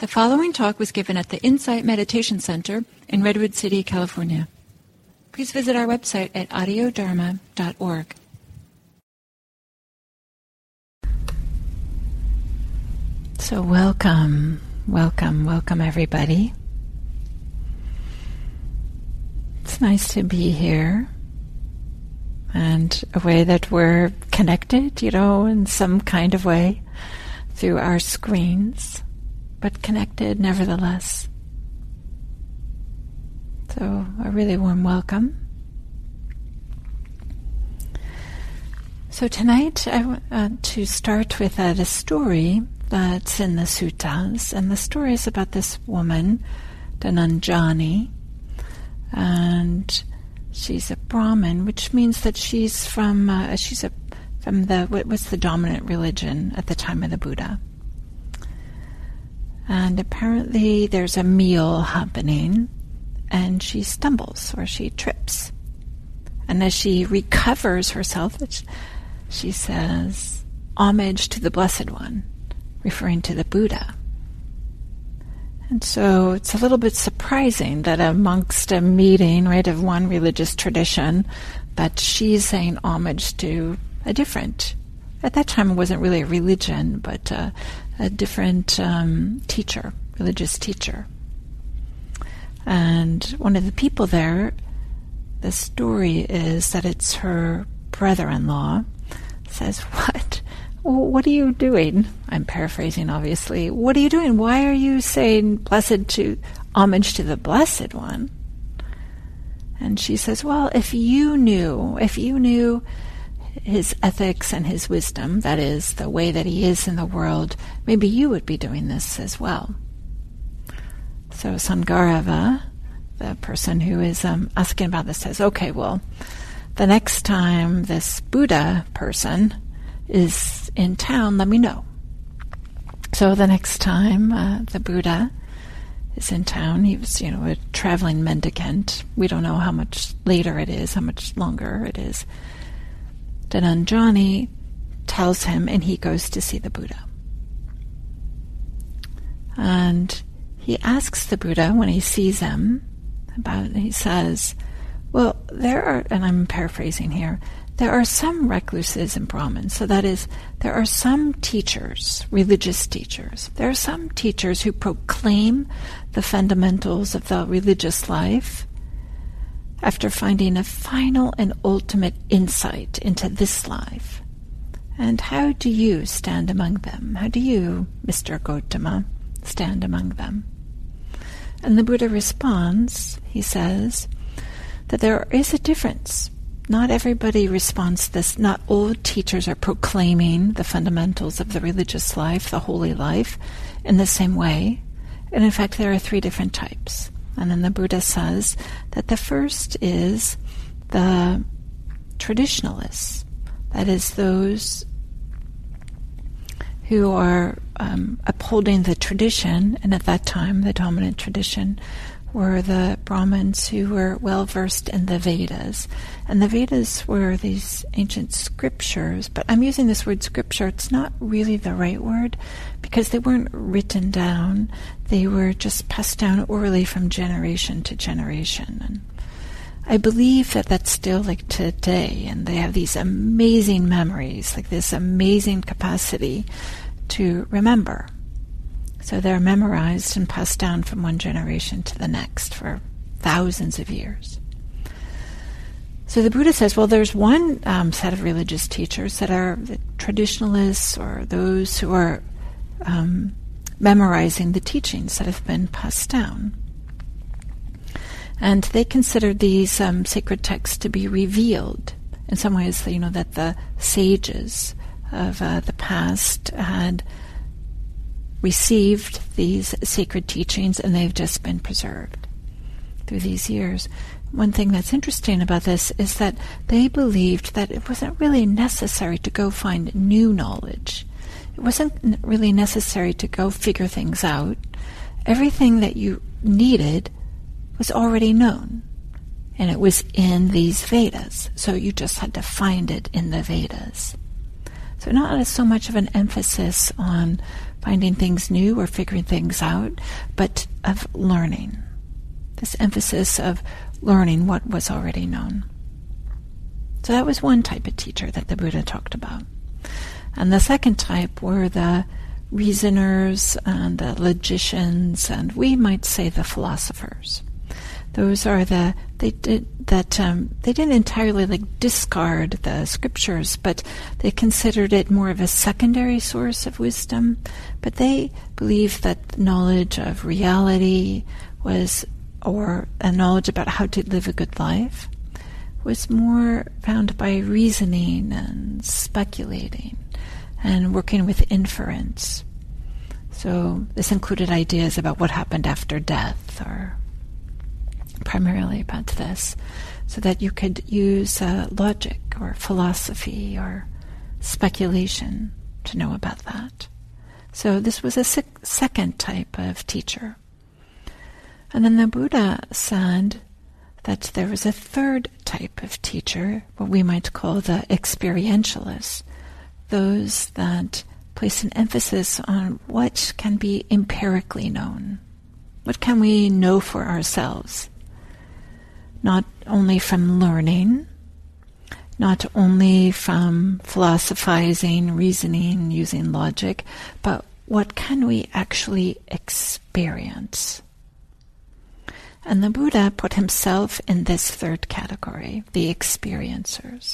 The following talk was given at the Insight Meditation Center in Redwood City, California. Please visit our website at audiodharma.org. So welcome everybody. It's nice to be here, and a way that we're connected, in some kind of way through our screens, but connected nevertheless. So a really warm welcome. So tonight I want to start with the story that's in the suttas, and the story is about this woman, Dhananjani, and she's a Brahmin, which means that she's from what was the dominant religion at the time of the Buddha. And apparently there's a meal happening, and she stumbles or she trips. And as she recovers herself, she says, "Homage to the Blessed One," referring to the Buddha. And so it's a little bit surprising that amongst a meeting, of one religious tradition, that she's saying homage to a different, at that time it wasn't really a religion, but a different teacher, religious teacher. And one of the people there, the story is that it's her brother-in-law, says, What are you doing? I'm paraphrasing, obviously. What are you doing? Why are you saying homage to the Blessed One? And she says, well, if you knew his ethics and his wisdom, that is, the way that he is in the world, maybe you would be doing this as well. So Sangarava, the person who is asking about this, says, okay, well, the next time this Buddha person is in town, let me know. So the next time the Buddha is in town, he was, a traveling mendicant. We don't know how much later it is, how much longer it is. Dhananjani tells him, and he goes to see the Buddha. And he asks the Buddha when he sees him he says, well, there are, and I'm paraphrasing here, there are some recluses and Brahmins. So that is, there are some teachers, religious teachers. There are some teachers who proclaim the fundamentals of the religious life after finding a final and ultimate insight into this life. And how do you stand among them? How do you, Mr. Gautama, stand among them? And the Buddha responds, he says, that there is a difference. Not everybody responds to this. Not all teachers are proclaiming the fundamentals of the religious life, the holy life, in the same way. And in fact, there are 3 different types. And then the Buddha says that the first is the traditionalists. That is, those who are upholding the tradition, and at that time the dominant tradition were the Brahmins who were well versed in the Vedas. And the Vedas were these ancient scriptures, but I'm using this word scripture, it's not really the right word, because they weren't written down, they were just passed down orally from generation to generation. And I believe that that's still like today, and they have these amazing memories, like this amazing capacity to remember. So they're memorized and passed down from one generation to the next for thousands of years. So the Buddha says, well, there's one set of religious teachers that are the traditionalists, or those who are memorizing the teachings that have been passed down. And they consider these sacred texts to be revealed. In some ways, that the sages of the past had received these sacred teachings, and they've just been preserved through these years. One thing that's interesting about this is that they believed that it wasn't really necessary to go find new knowledge. It wasn't really necessary to go figure things out. Everything that you needed was already known, and it was in these Vedas, so you just had to find it in the Vedas. So not so much of an emphasis on finding things new or figuring things out, but of learning. This emphasis of learning what was already known. So that was one type of teacher that the Buddha talked about. And the second type were the reasoners and the logicians, and we might say the philosophers. Those are they didn't entirely discard the scriptures, but they considered it more of a secondary source of wisdom. But they believed that knowledge of reality or a knowledge about how to live a good life was more found by reasoning and speculating and working with inference. So this included ideas about what happened after death, or primarily about this, so that you could use logic or philosophy or speculation to know about that. So this was a second type of teacher. And then the Buddha said that there was a third type of teacher, what we might call the experientialists, those that place an emphasis on what can be empirically known. What can we know for ourselves? Not only from learning, not only from philosophizing, reasoning, using logic, but what can we actually experience? And the Buddha put himself in this third category, the experiencers.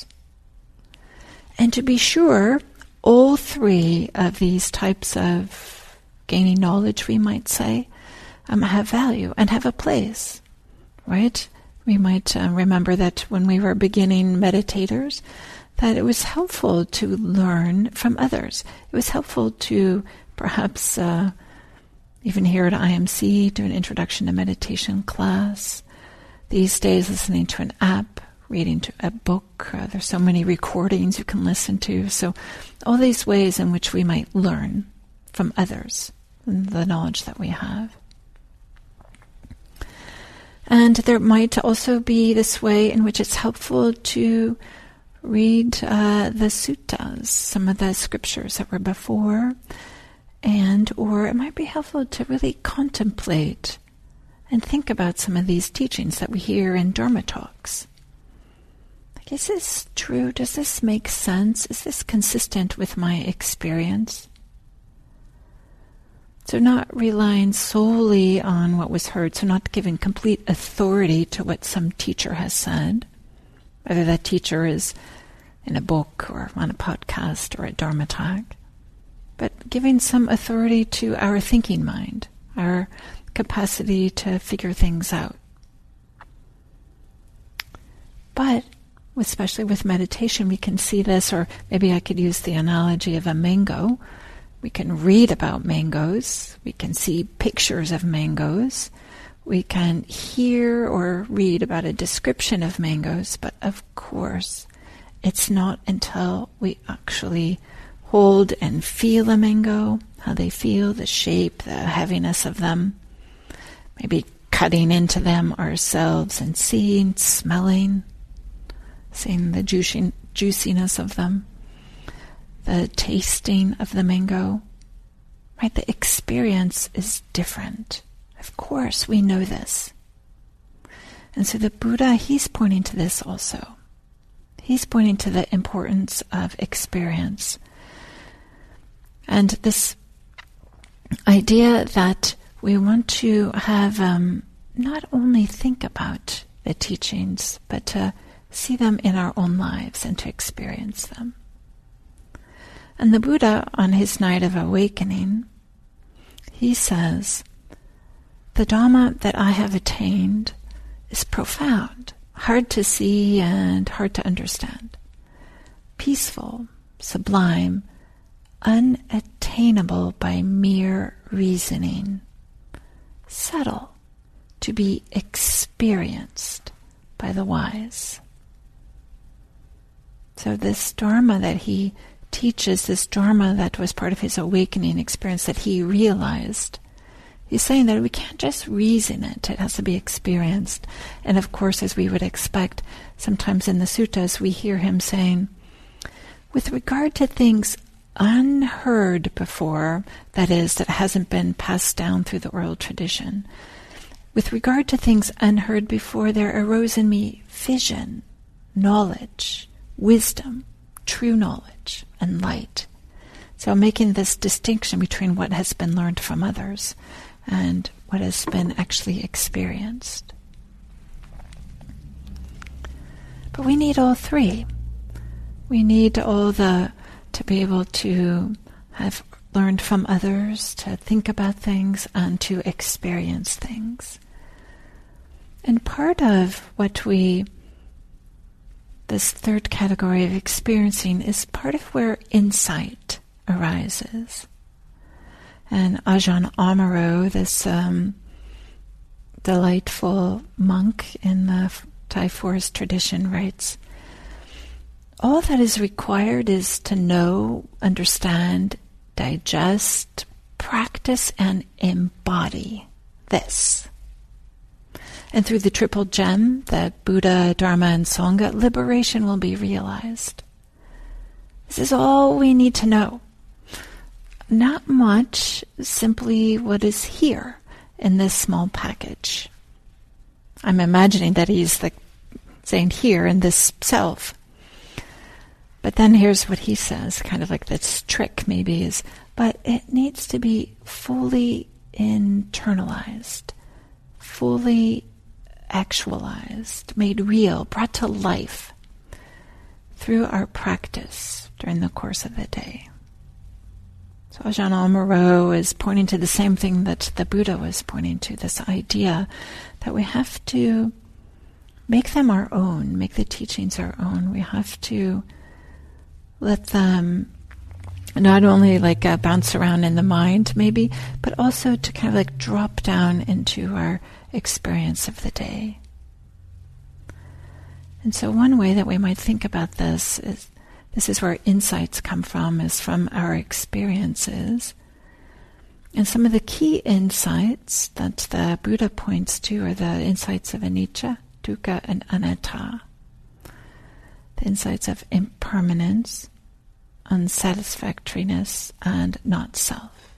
And to be sure, all three of these types of gaining knowledge, we might say, have value and have a place, right? We might remember that when we were beginning meditators, that it was helpful to learn from others. It was helpful to perhaps even here at IMC do an introduction to meditation class. These days, listening to an app, reading to a book. There's so many recordings you can listen to. So all these ways in which we might learn from others the knowledge that we have. And there might also be this way in which it's helpful to read the suttas, some of the scriptures that were before, or it might be helpful to really contemplate and think about some of these teachings that we hear in Dharma talks. Like, is this true? Does this make sense? Is this consistent with my experience? So not relying solely on what was heard, so not giving complete authority to what some teacher has said, whether that teacher is in a book or on a podcast or a Dharma talk, but giving some authority to our thinking mind, our capacity to figure things out. But especially with meditation, we can see this, or maybe I could use the analogy of a mango. We can read about mangoes. We can see pictures of mangoes. We can hear or read about a description of mangoes. But of course, it's not until we actually hold and feel a mango, how they feel, the shape, the heaviness of them, maybe cutting into them ourselves and seeing, smelling, seeing the juiciness of them, the tasting of the mango, right? The experience is different. Of course, we know this. And so the Buddha, he's pointing to this also. He's pointing to the importance of experience. And this idea that we want to have not only think about the teachings, but to see them in our own lives and to experience them. And the Buddha, on his night of awakening, he says, the Dhamma that I have attained is profound, hard to see and hard to understand, peaceful, sublime, unattainable by mere reasoning, subtle, to be experienced by the wise. So this Dharma that he teaches, this Dharma that was part of his awakening experience that he realized, he's saying that we can't just reason it. It has to be experienced. And of course, as we would expect, sometimes in the suttas we hear him saying, with regard to things unheard before, that is, that hasn't been passed down through the oral tradition. With regard to things unheard before, there arose in me vision, knowledge, wisdom, true knowledge, and light. So making this distinction between what has been learned from others and what has been actually experienced. But we need all three. We need all to be able to have learned from others, to think about things, and to experience things. And part of what this third category of experiencing is part of where insight arises. And Ajahn Amaro, this delightful monk in the Thai forest tradition, writes, all that is required is to know, understand, digest, practice, and embody this. And through the triple gem, that Buddha, Dharma, and Sangha, liberation will be realized. This is all we need to know. Not much, simply what is here in this small package. I'm imagining that he's saying here in this self. But then here's what he says, kind of like this trick maybe is, but it needs to be fully internalized, fully actualized, made real, brought to life through our practice during the course of the day. So Ajahn Amaro is pointing to the same thing that the Buddha was pointing to, this idea that we have to make them our own, make the teachings our own. We have to let them not only bounce around in the mind maybe, but also to kind of drop down into our experience of the day. And so one way that we might think about this is where insights come from, is from our experiences. And some of the key insights that the Buddha points to are the insights of anicca, dukkha, and anatta. The insights of impermanence, unsatisfactoriness, and not self.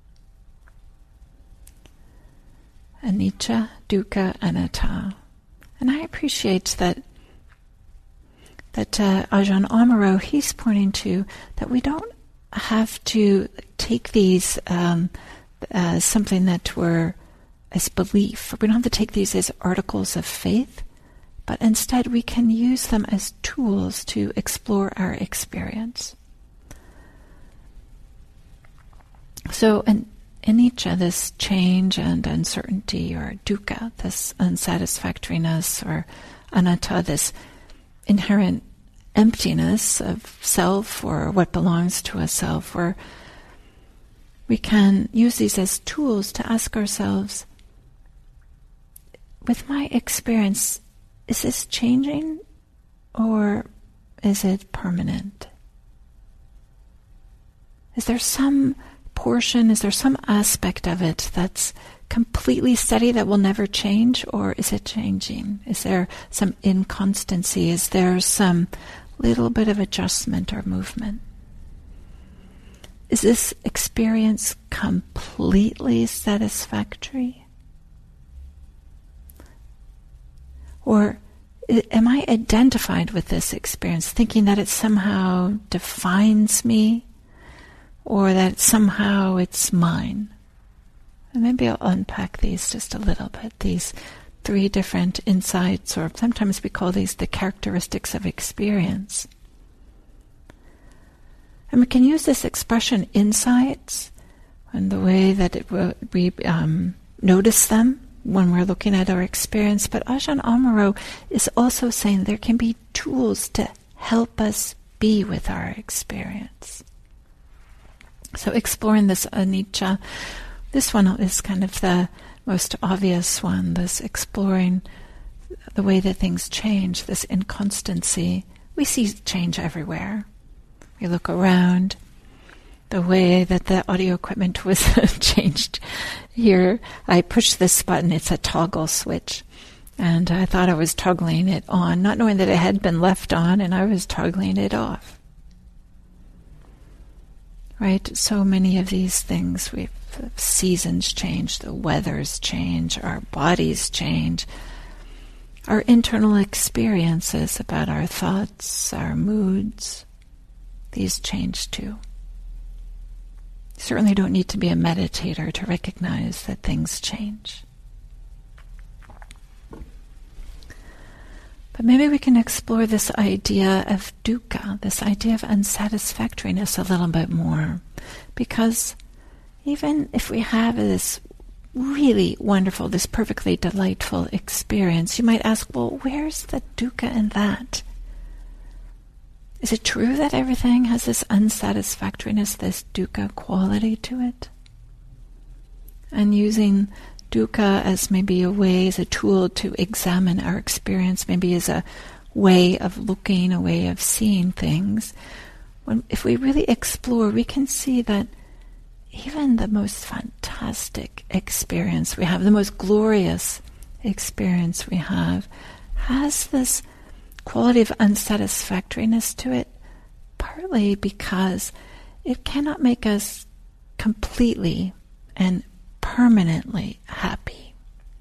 Anicca, dukkha, anatta. And I appreciate that Ajahn Amaro, he's pointing to that we don't have to take these as something that we're as belief. We don't have to take these as articles of faith, but instead we can use them as tools to explore our experience. So anicca, this change and uncertainty, or dukkha, this unsatisfactoriness, or anatta, this inherent emptiness of self or what belongs to a self, where we can use these as tools to ask ourselves, with my experience, is this changing or is it permanent? Is there some portion, is there some aspect of it that's completely steady that will never change, or is it changing? Is there some inconstancy? Is there some little bit of adjustment or movement? Is this experience completely satisfactory? Or am I identified with this experience, thinking that it somehow defines me, or that somehow it's mine? And maybe I'll unpack these just a little bit, these three different insights, or sometimes we call these the characteristics of experience. And we can use this expression, insights, and the way that we notice them when we're looking at our experience. But Ajahn Amaro is also saying there can be tools to help us be with our experience. So exploring this anicca, this one is kind of the most obvious one, this exploring the way that things change, this inconstancy. We see change everywhere. We look around, the way that the audio equipment was changed here. I pushed this button, it's a toggle switch, and I thought I was toggling it on, not knowing that it had been left on, and I was toggling it off. right? So many of these things, seasons change, the weathers change, our bodies change, our internal experiences about our thoughts, our moods, these change too. You certainly don't need to be a meditator to recognize that things change. But maybe we can explore this idea of dukkha, this idea of unsatisfactoriness a little bit more. Because even if we have this really wonderful, this perfectly delightful experience, you might ask, well, where's the dukkha in that? Is it true that everything has this unsatisfactoriness, this dukkha quality to it? And using dukkha as maybe a way, as a tool to examine our experience, maybe as a way of looking, a way of seeing things. If we really explore, we can see that even the most fantastic experience we have, the most glorious experience we have, has this quality of unsatisfactoriness to it, partly because it cannot make us completely and permanently happy.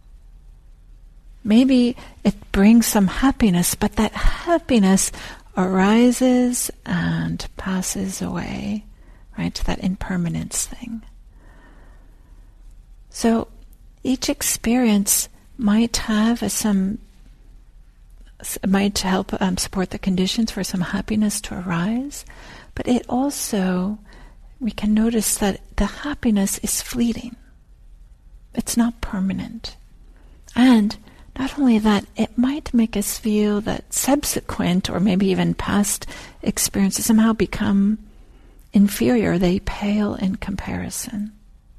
Maybe it brings some happiness, but that happiness arises and passes away, right? That impermanence thing. So each experience might have might help support the conditions for some happiness to arise, but it also, we can notice that the happiness is fleeting. It's not permanent. And not only that, it might make us feel that subsequent or maybe even past experiences somehow become inferior. They pale in comparison.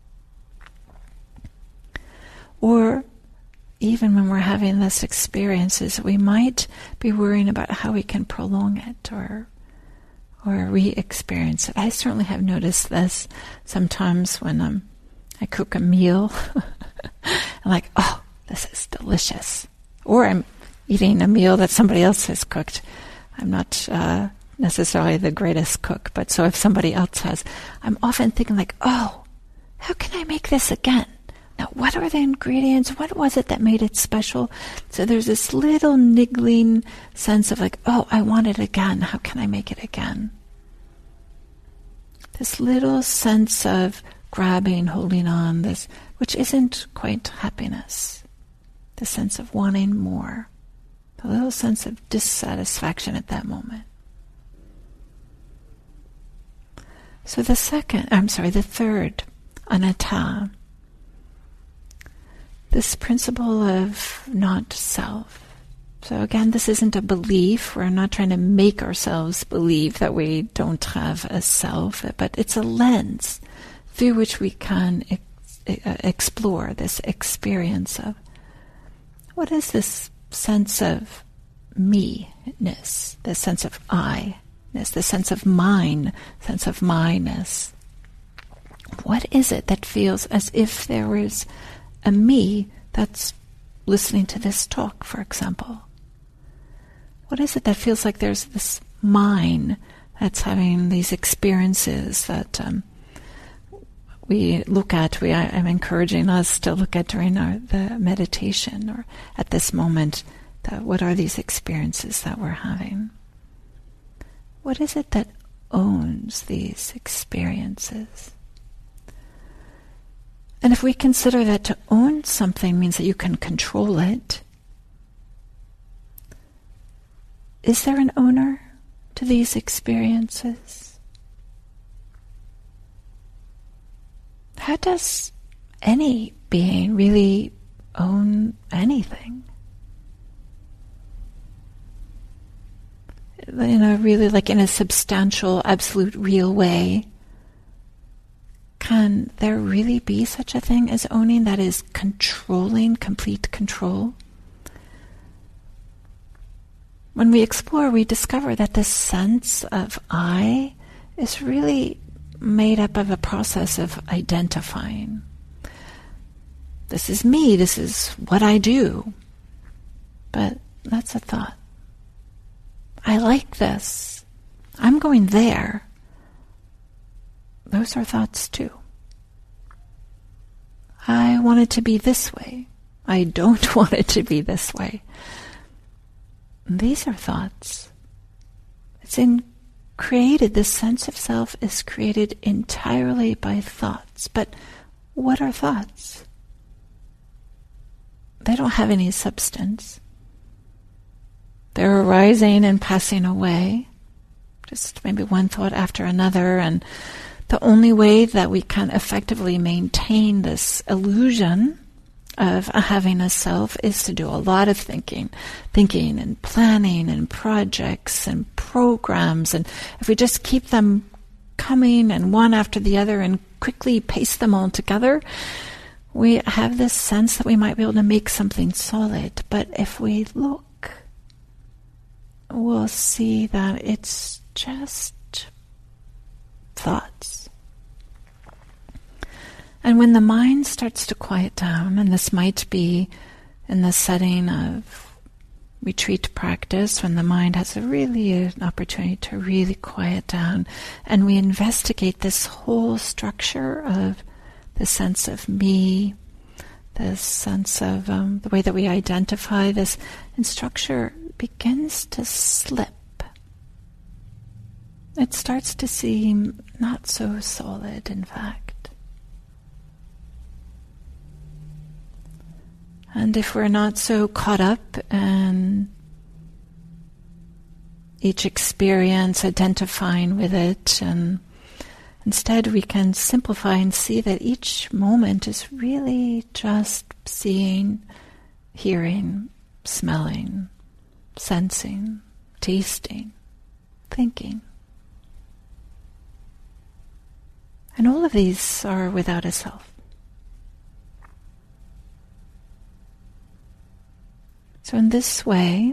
Or even when we're having this experiences, we might be worrying about how we can prolong it or re-experience it. I certainly have noticed this sometimes when I cook a meal. I'm like, oh, this is delicious. Or I'm eating a meal that somebody else has cooked. I'm not necessarily the greatest cook, but so if somebody else has, I'm often thinking like, oh, how can I make this again? Now, what are the ingredients? What was it that made it special? So there's this little niggling sense of like, oh, I want it again. How can I make it again? This little sense of grabbing, holding on, this, which isn't quite happiness. The sense of wanting more. The little sense of dissatisfaction at that moment. So the third, anatta, this principle of not self. So again, this isn't a belief. We're not trying to make ourselves believe that we don't have a self, but it's a lens through which we can explore this experience of what is this sense of me-ness, this sense of I-ness, this sense of mine, sense of my-ness. What is it that feels as if there was a me that's listening to this talk, for example? What is it that feels like there's this mine that's having these experiences that we look at? I'm encouraging us to look at during the meditation or at this moment. What are these experiences that we're having? What is it that owns these experiences? And if we consider that to own something means that you can control it, is there an owner to these experiences? How does any being really own anything? Really like in a substantial, absolute, real way. Can there really be such a thing as owning, that is controlling, complete control? When we explore, we discover that this sense of I is really made up of a process of identifying. This is me, this is what I do. But that's a thought. I like this. I'm going there. those are thoughts too. I want it to be this way. I don't want it to be this way. These are thoughts. This sense of self is created entirely by thoughts. But what are thoughts? They don't have any substance. They're arising and passing away, just maybe one thought after another, and the only way that we can effectively maintain this illusion of having a self is to do a lot of thinking and planning and projects and programs. And if we just keep them coming and one after the other and quickly paste them all together, we have this sense that we might be able to make something solid. But if we look, we'll see that it's just thoughts. And when the mind starts to quiet down, and this might be in the setting of retreat practice, when the mind has an opportunity to really quiet down, and we investigate this whole structure of the sense of me, the sense of the way that we identify this, and structure begins to slip. It starts to seem not so solid, in fact. And if we're not so caught up in each experience, identifying with it, and instead we can simplify and see that each moment is really just seeing, hearing, smelling, sensing, tasting, thinking. And all of these are without a self. So in this way,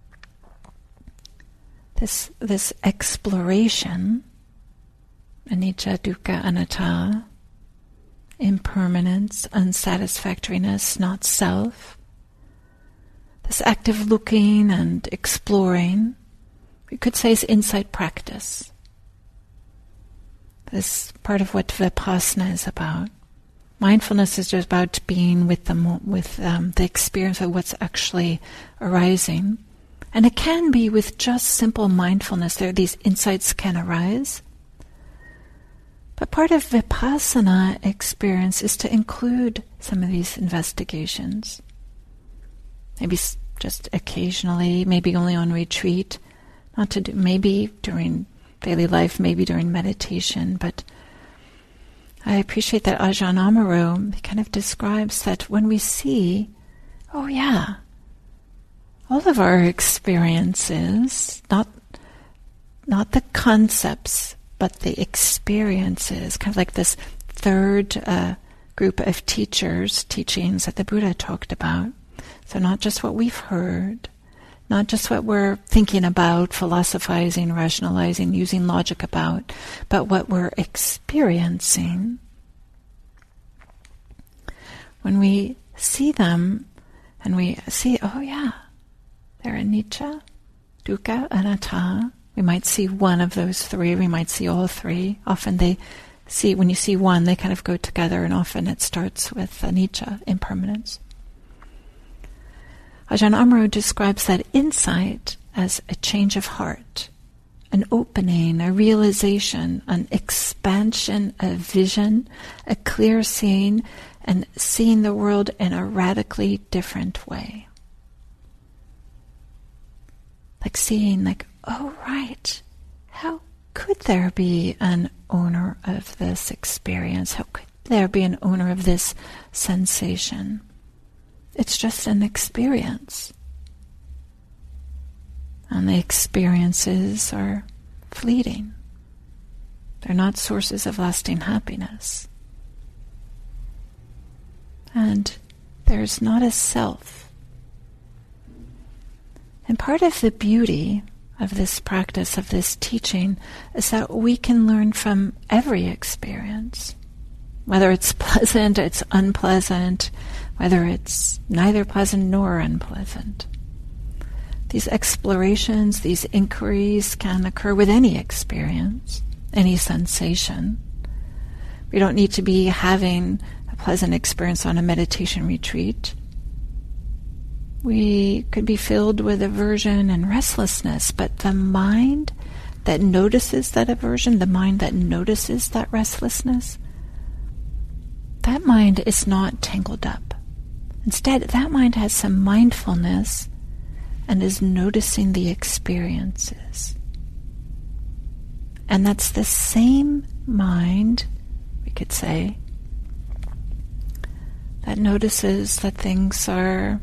this exploration, anicca, dukkha, anatta, impermanence, unsatisfactoriness, not self, this active looking and exploring, we could say is insight practice. This part of what Vipassana is about. Mindfulness is just about being with the experience of what's actually arising. And it can be with just simple mindfulness. These insights can arise. But part of Vipassana experience is to include some of these investigations. Maybe just occasionally, maybe only on retreat, not to do, maybe during daily life, maybe during meditation, but I appreciate that Ajahn Amaro kind of describes that when we see, oh yeah, all of our experiences, not the concepts, but the experiences, kind of like this third group of teachings that the Buddha talked about. So not just what we've heard, not just what we're thinking about, philosophizing, rationalizing, using logic about, but what we're experiencing. When we see them, and we see, oh yeah, they're anicca, dukkha, anatta. We might see one of those three, we might see all three. Often when you see one, they kind of go together, and often it starts with anicca, impermanence. Ajahn Amaro describes that insight as a change of heart, an opening, a realization, an expansion of vision, a clear seeing, and seeing the world in a radically different way. Like seeing, oh right, how could there be an owner of this experience? How could there be an owner of this sensation? It's just an experience. And the experiences are fleeting. They're not sources of lasting happiness. And there's not a self. And part of the beauty of this practice, of this teaching, is that we can learn from every experience. Whether it's pleasant, it's unpleasant, whether it's neither pleasant nor unpleasant. These explorations, these inquiries can occur with any experience, any sensation. We don't need to be having a pleasant experience on a meditation retreat. We could be filled with aversion and restlessness, but the mind that notices that aversion, the mind that notices that restlessness, that mind is not tangled up. Instead, that mind has some mindfulness and is noticing the experiences. And that's the same mind, we could say, that notices that things are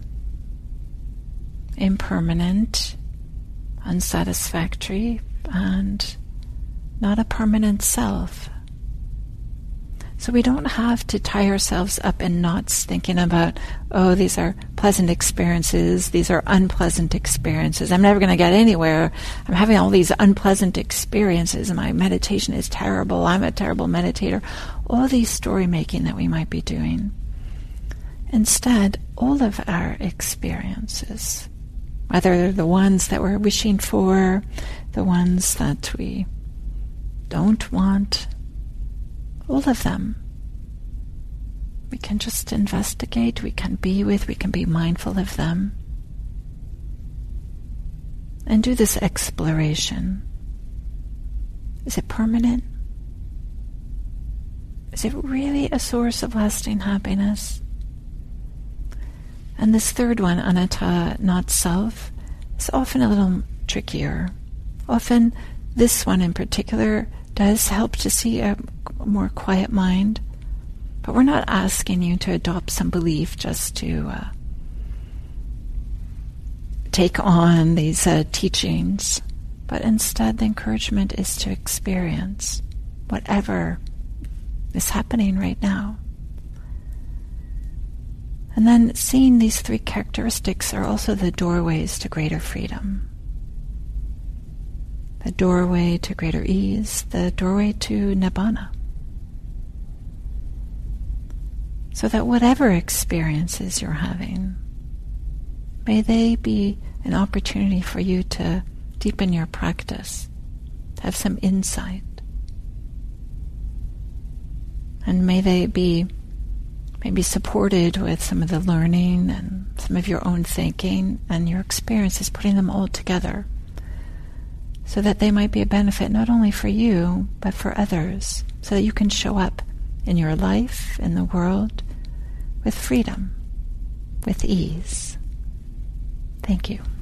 impermanent, unsatisfactory, and not a permanent self. So we don't have to tie ourselves up in knots thinking about, oh, these are pleasant experiences, these are unpleasant experiences. I'm never going to get anywhere. I'm having all these unpleasant experiences and my meditation is terrible. I'm a terrible meditator. All these story making that we might be doing. Instead, all of our experiences, whether they're the ones that we're wishing for, the ones that we don't want, all of them, we can just investigate, we can be with, we can be mindful of them, and do this exploration. Is it permanent? Is it really a source of lasting happiness? And this third one, anatta, not self, is often a little trickier. Often this one in particular does help to see a more quiet mind, but we're not asking you to adopt some belief just to take on these teachings, but instead the encouragement is to experience whatever is happening right now. And then seeing these three characteristics are also the doorways to greater freedom. The doorway to greater ease, the doorway to nibbana. So that whatever experiences you're having, may they be an opportunity for you to deepen your practice, to have some insight. And may they be maybe supported with some of the learning and some of your own thinking and your experiences, putting them all together, so that they might be a benefit not only for you, but for others, so that you can show up in your life, in the world, with freedom, with ease. Thank you.